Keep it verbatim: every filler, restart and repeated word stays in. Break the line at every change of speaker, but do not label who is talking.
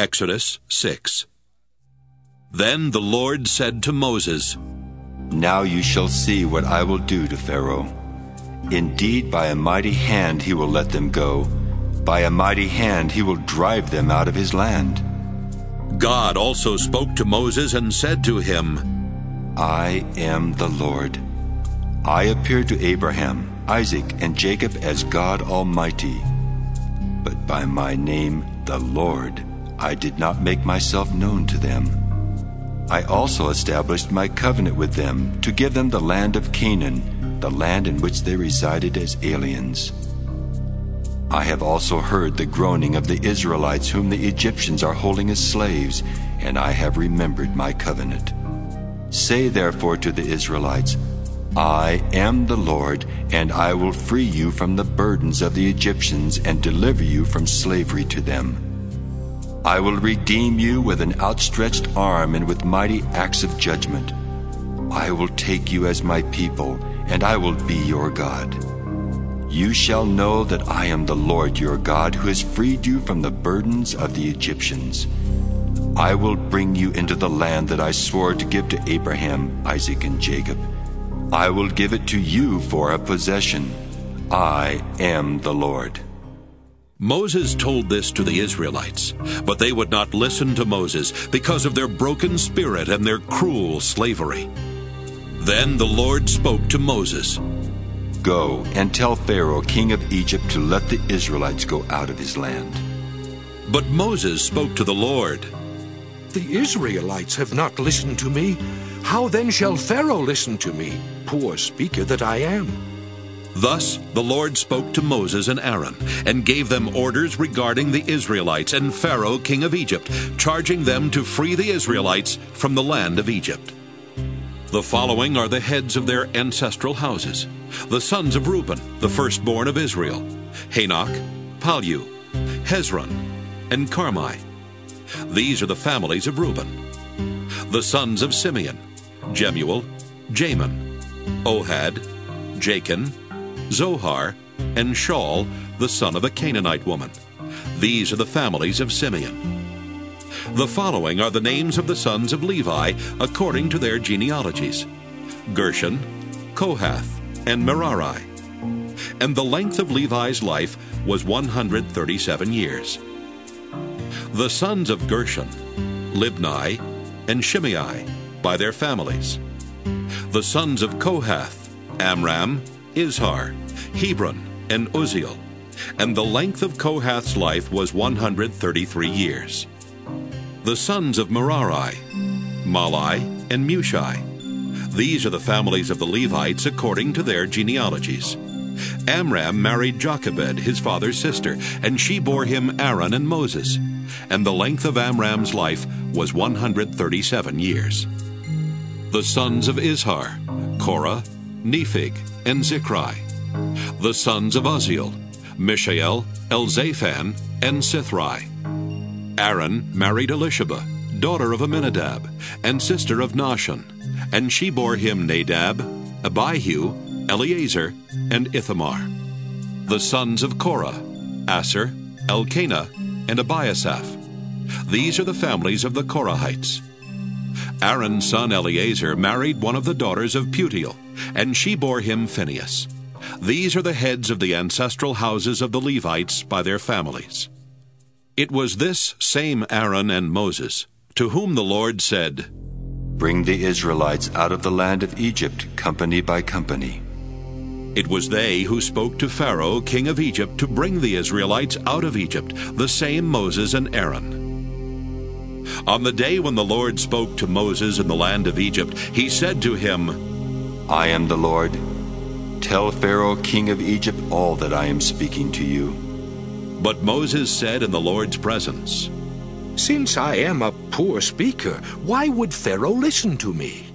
Exodus six. Then the Lord said to Moses,
Now you shall see what I will do to Pharaoh. Indeed, by a mighty hand he will let them go. By a mighty hand he will drive them out of his land.
God also spoke to Moses and said to him,
I am the Lord. I appeared to Abraham, Isaac, and Jacob as God Almighty. But by my name, the Lord, I did not make myself known to them. I also established my covenant with them to give them the land of Canaan, the land in which they resided as aliens. I have also heard the groaning of the Israelites whom the Egyptians are holding as slaves, and I have remembered my covenant. Say therefore to the Israelites, I am the Lord, and I will free you from the burdens of the Egyptians and deliver you from slavery to them. I will redeem you with an outstretched arm and with mighty acts of judgment. I will take you as my people, and I will be your God. You shall know that I am the Lord your God, who has freed you from the burdens of the Egyptians. I will bring you into the land that I swore to give to Abraham, Isaac, and Jacob. I will give it to you for a possession. I am the Lord.
Moses told this to the Israelites, but they would not listen to Moses because of their broken spirit and their cruel slavery. Then the Lord spoke to Moses,
Go and tell Pharaoh, king of Egypt, to let the Israelites go out of his land.
But Moses spoke to the Lord,
The Israelites have not listened to me. How then shall Pharaoh listen to me, poor speaker that I am?
Thus the Lord spoke to Moses and Aaron, and gave them orders regarding the Israelites and Pharaoh king of Egypt, charging them to free the Israelites from the land of Egypt. The following are the heads of their ancestral houses: the sons of Reuben, the firstborn of Israel, Hanok, Pallu, Hezron, and Carmi. These are the families of Reuben. The sons of Simeon, Jemuel, Jamin, Ohad, Jachin, Zohar, and Shaul, the son of a Canaanite woman. These are the families of Simeon. The following are the names of the sons of Levi according to their genealogies: Gershon, Kohath, and Merari. And the length of Levi's life was one hundred thirty-seven years. The sons of Gershon, Libni, and Shimei, by their families. The sons of Kohath, Amram, Izhar, Hebron, and Uzziel. And the length of Kohath's life was one hundred thirty-three years. The sons of Merari, Malai, and Mushai. These are the families of the Levites according to their genealogies. Amram married Jochebed, his father's sister, and she bore him Aaron and Moses. And the length of Amram's life was one hundred thirty-seven years. The sons of Izhar, Korah, Nephig, and Zichri. The sons of Uzziel, Mishael, Elzaphan, and Sithri. Aaron married Elisheba, daughter of Amminadab, and sister of Nahshon, and she bore him Nadab, Abihu, Eleazar, and Ithamar. The sons of Korah, Asher, Elkanah, and Abiasaph. These are the families of the Korahites. Aaron's son Eleazar married one of the daughters of Putiel, and she bore him Phinehas. These are the heads of the ancestral houses of the Levites by their families. It was this same Aaron and Moses to whom the Lord said,
Bring the Israelites out of the land of Egypt, company by company.
It was they who spoke to Pharaoh, king of Egypt, to bring the Israelites out of Egypt, the same Moses and Aaron. On the day when the Lord spoke to Moses in the land of Egypt, he said to him,
I am the Lord. Tell Pharaoh, king of Egypt, all that I am speaking to you.
But Moses said in the Lord's presence,
Since I am a poor speaker, why would Pharaoh listen to me?